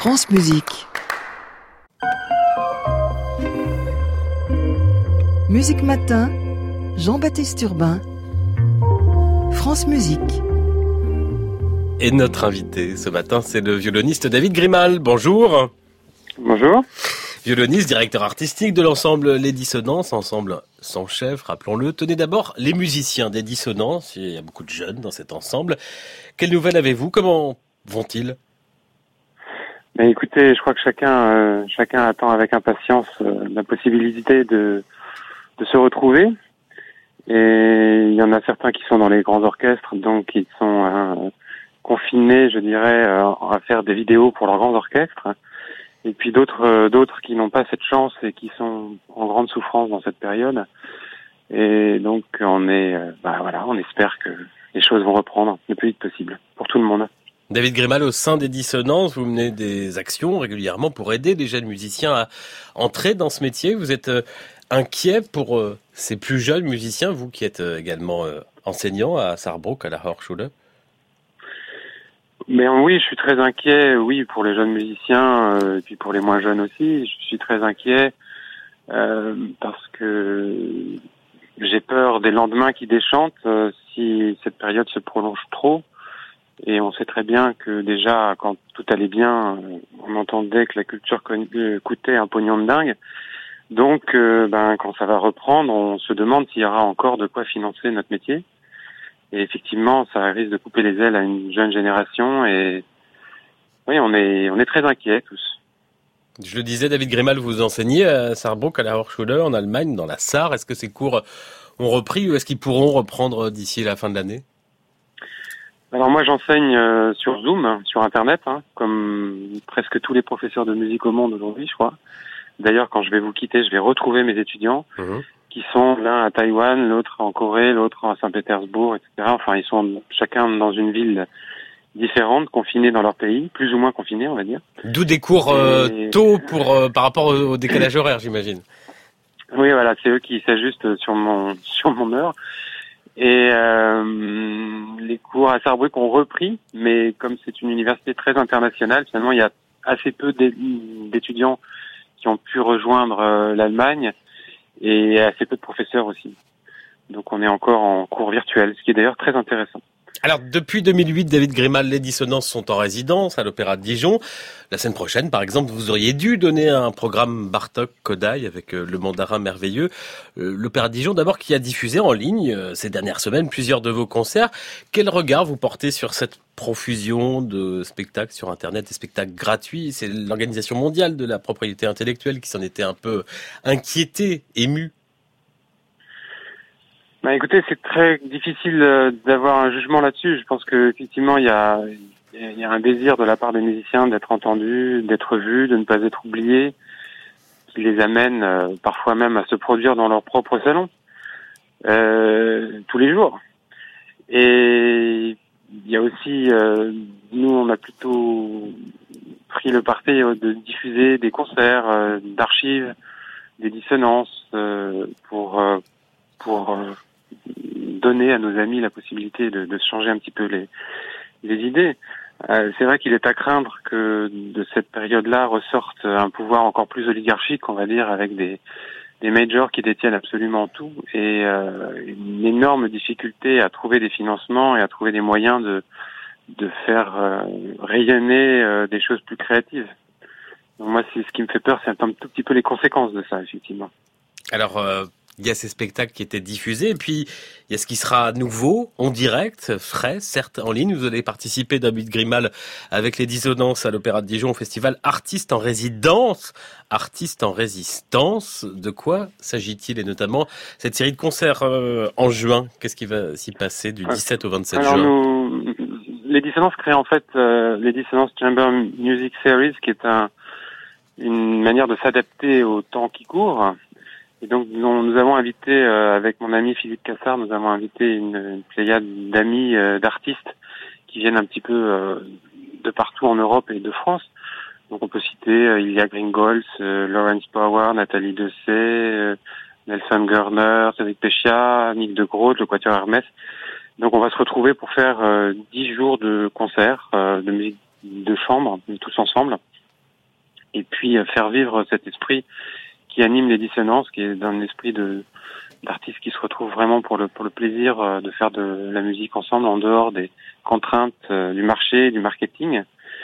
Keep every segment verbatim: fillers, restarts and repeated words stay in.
France Musique. Musique Matin, Jean-Baptiste Urbain, France Musique. Et notre invité ce matin, c'est le violoniste David Grimal. Bonjour. Bonjour. Violoniste, directeur artistique de l'ensemble Les Dissonances, ensemble sans chef, rappelons-le. Tenez d'abord les musiciens des Dissonances, il y a beaucoup de jeunes dans cet ensemble. Quelles nouvelles avez-vous? Comment vont-ils? Ben écoutez, je crois que chacun euh, chacun attend avec impatience euh, la possibilité de de se retrouver. Et il y en a certains qui sont dans les grands orchestres, donc ils sont euh, confinés, je dirais, euh, à faire des vidéos pour leurs grands orchestres. Et puis d'autres euh, d'autres qui n'ont pas cette chance et qui sont en grande souffrance dans cette période. Et donc on est, euh, bah voilà, on espère que les choses vont reprendre le plus vite possible pour tout le monde. David Grimal, au sein des Dissonances, vous menez des actions régulièrement pour aider les jeunes musiciens à entrer dans ce métier. Vous êtes inquiet pour ces plus jeunes musiciens, vous qui êtes également enseignant à Sarrebruck, à la Hochschule? Mais oui, je suis très inquiet, oui, pour les jeunes musiciens, euh, et puis pour les moins jeunes aussi. Je suis très inquiet euh, parce que j'ai peur des lendemains qui déchantent euh, si cette période se prolonge trop. Et on sait très bien que déjà, quand tout allait bien, on entendait que la culture coûtait un pognon de dingue. Donc, euh, ben, quand ça va reprendre, on se demande s'il y aura encore de quoi financer notre métier. Et effectivement, ça risque de couper les ailes à une jeune génération. Et oui, on est, on est très inquiets tous. Je le disais, David Grimal, vous enseignez à Sarrebruck, à la Hochschule, en Allemagne, dans la Sarre. Est-ce que ces cours ont repris ou est-ce qu'ils pourront reprendre d'ici la fin de l'année? Alors moi j'enseigne euh, sur Zoom, sur Internet, hein, comme presque tous les professeurs de musique au monde aujourd'hui, je crois. D'ailleurs, quand je vais vous quitter, je vais retrouver mes étudiants mmh. qui sont l'un à Taïwan, l'autre en Corée, l'autre à Saint-Pétersbourg, et cetera. Enfin, ils sont chacun dans une ville différente, confinés dans leur pays, plus ou moins confinés, on va dire. D'où des cours euh, Et... tôt pour euh, par rapport au, au décalage horaire, j'imagine. Oui, voilà, c'est eux qui s'ajustent sur mon sur mon heure. Et euh, les cours à Sarrebruck ont repris, mais comme c'est une université très internationale, finalement il y a assez peu d'étudiants qui ont pu rejoindre euh, l'Allemagne et assez peu de professeurs aussi. Donc on est encore en cours virtuel, ce qui est d'ailleurs très intéressant. Alors, depuis deux mille huit, David Grimal, les Dissonances sont en résidence à l'Opéra de Dijon. La semaine prochaine, par exemple, vous auriez dû donner un programme Bartók-Kodály avec le mandarin merveilleux. L'Opéra de Dijon, d'abord, qui a diffusé en ligne ces dernières semaines plusieurs de vos concerts. Quel regard vous portez sur cette profusion de spectacles sur Internet, des spectacles gratuits? C'est l'Organisation mondiale de la propriété intellectuelle qui s'en était un peu inquiétée, émue. Bah écoutez, c'est très difficile d'avoir un jugement là-dessus. Je pense que effectivement il y a il y a un désir de la part des musiciens d'être entendus, d'être vus, de ne pas être oubliés, qui les amène euh, parfois même à se produire dans leur propre salon euh, tous les jours. Et il y a aussi euh, nous on a plutôt pris le parti de diffuser des concerts, euh, d'archives, des dissonances euh, pour euh, pour euh, donner à nos amis la possibilité de, de changer un petit peu les, les idées. Euh, c'est vrai qu'il est à craindre que de cette période-là ressorte un pouvoir encore plus oligarchique, on va dire, avec des, des majors qui détiennent absolument tout et euh, une énorme difficulté à trouver des financements et à trouver des moyens de, de faire euh, rayonner euh, des choses plus créatives. Donc moi, c'est ce qui me fait peur, c'est un tout petit peu les conséquences de ça, effectivement. Alors, euh... il y a ces spectacles qui étaient diffusés, et puis il y a ce qui sera nouveau, en direct, frais, certes en ligne. Vous allez participer, David Grimal, avec les Dissonances à l'Opéra de Dijon, au festival Artistes en résidence, Artistes en résistance. De quoi s'agit-il, et notamment cette série de concerts euh, en juin? Qu'est-ce qui va s'y passer du dix-sept au vingt-sept Alors, juin? nous, les Dissonances créent en fait euh, les Dissonances Chamber Music Series, qui est un, une manière de s'adapter au temps qui court. Et donc nous, nous avons invité, euh, avec mon ami Philippe Cassard, nous avons invité une, une pléiade d'amis, euh, d'artistes qui viennent un petit peu euh, de partout en Europe et de France. Donc on peut citer euh, Ilya Gringols, euh, Lawrence Power, Nathalie Dessay, euh, Nelson Gurner, Cédric Péchia, Nick de Groot, le Quatuor Hermès. Donc on va se retrouver pour faire euh, dix jours de concerts, euh, de musique de chambre, tous ensemble. et puis euh, faire vivre cet esprit qui anime les dissonances, qui est d'un esprit de d'artistes qui se retrouvent vraiment pour le pour le plaisir euh, de faire de la musique ensemble en dehors des contraintes euh, du marché, du marketing.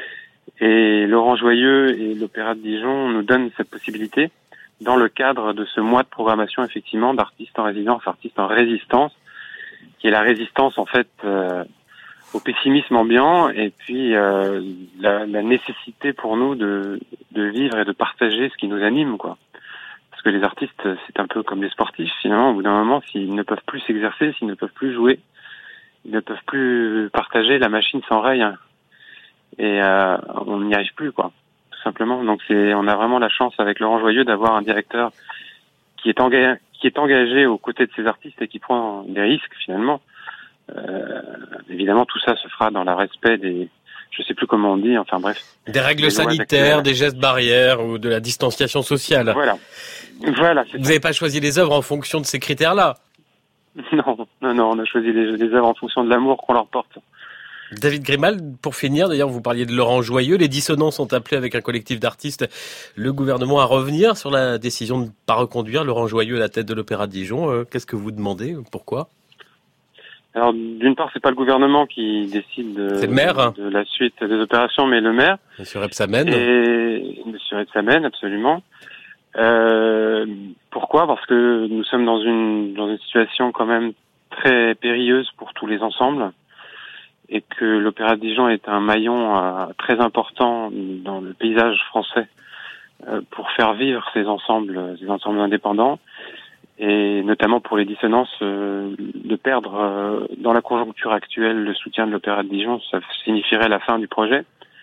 Et Laurent Joyeux et l'Opéra de Dijon nous donnent cette possibilité dans le cadre de ce mois de programmation effectivement d'artistes en résidence, artistes en résistance, qui est la résistance en fait euh, au pessimisme ambiant et puis euh, la, la nécessité pour nous de de vivre et de partager ce qui nous anime, quoi. Parce que les artistes, c'est un peu comme les sportifs, finalement, au bout d'un moment, s'ils ne peuvent plus s'exercer, s'ils ne peuvent plus jouer, ils ne peuvent plus partager, la machine s'enraye, hein. Et euh, on n'y arrive plus, quoi, tout simplement. Donc c'est, on a vraiment la chance avec Laurent Joyeux d'avoir un directeur qui est engagé, qui est engagé aux côtés de ces artistes et qui prend des risques, finalement. Euh, évidemment, tout ça se fera dans le respect des, je sais plus comment on dit, enfin bref. Des règles sanitaires, des gestes barrières ou de la distanciation sociale. Voilà. Voilà. Vous n'avez pas choisi les œuvres en fonction de ces critères-là? Non, non, non, on a choisi les, les œuvres en fonction de l'amour qu'on leur porte. David Grimal, pour finir, d'ailleurs, vous parliez de Laurent Joyeux. Les dissonances ont appelé avec un collectif d'artistes le gouvernement à revenir sur la décision de ne pas reconduire Laurent Joyeux à la tête de l'Opéra de Dijon. Euh, qu'est-ce que vous demandez? Pourquoi? Alors, d'une part, c'est pas le gouvernement qui décide de, c'est le maire, hein. de la suite des opérations, mais le maire. Monsieur Rebsamen. Et Monsieur Rebsamen, absolument. Euh, pourquoi? Parce que nous sommes dans une dans une situation quand même très périlleuse pour tous les ensembles et que l'Opéra de Dijon est un maillon euh, très important dans le paysage français euh, pour faire vivre ces ensembles, ces ensembles indépendants et notamment pour les dissonances euh, de perdre euh, dans la conjoncture actuelle le soutien de l'Opéra de Dijon, ça signifierait la fin du projet.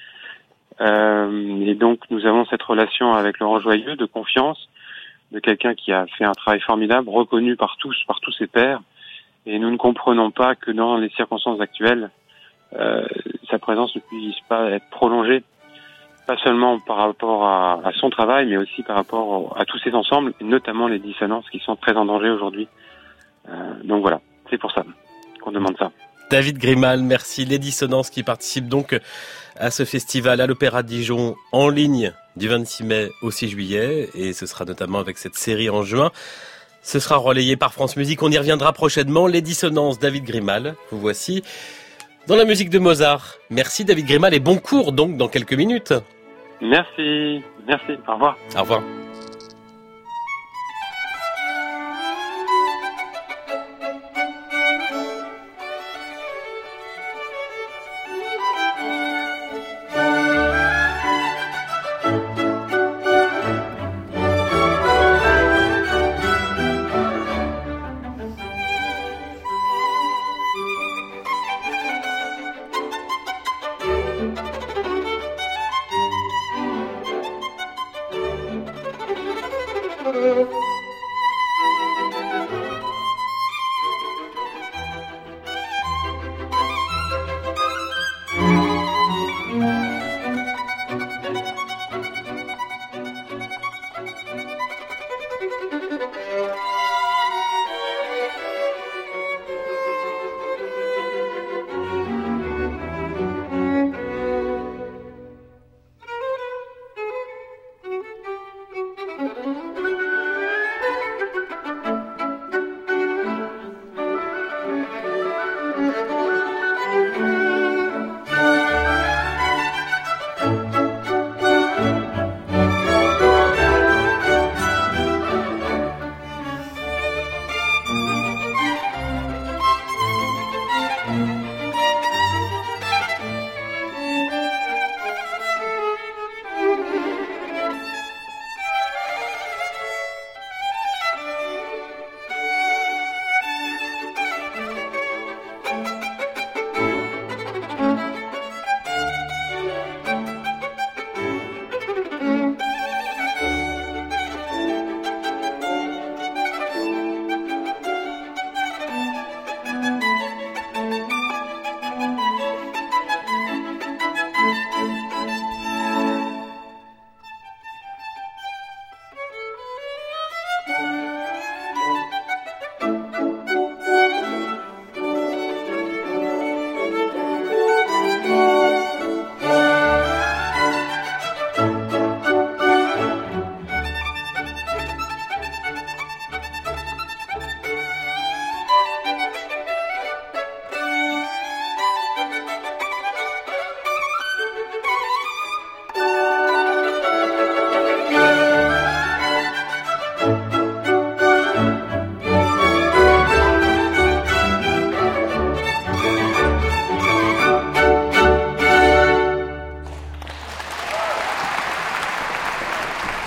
Euh, et donc nous avons cette relation avec Laurent Joyeux de confiance, de quelqu'un qui a fait un travail formidable, reconnu par tous, par tous ses pairs, et nous ne comprenons pas que dans les circonstances actuelles, euh, sa présence ne puisse pas être prolongée, pas seulement par rapport à, à son travail, mais aussi par rapport à tous ces ensembles, et notamment les dissonances qui sont très en danger aujourd'hui. Euh, donc voilà, c'est pour ça qu'on demande ça. David Grimal, merci. Les dissonances qui participent donc à ce festival à l'Opéra de Dijon en ligne du vingt-six mai au six juillet et ce sera notamment avec cette série en juin. Ce sera relayé par France Musique. On y reviendra prochainement. Les dissonances, David Grimal. Vous voici dans la musique de Mozart. Merci David Grimal et bon cours donc dans quelques minutes. Merci, merci. Au revoir. Au revoir.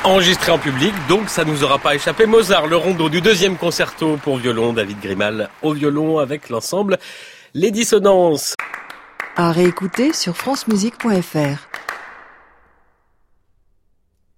enregistré en public, donc ça ne nous aura pas échappé. Mozart, le rondo du deuxième concerto pour violon, David Grimal au violon avec l'ensemble Les Dissonances. À réécouter sur francemusique point f r.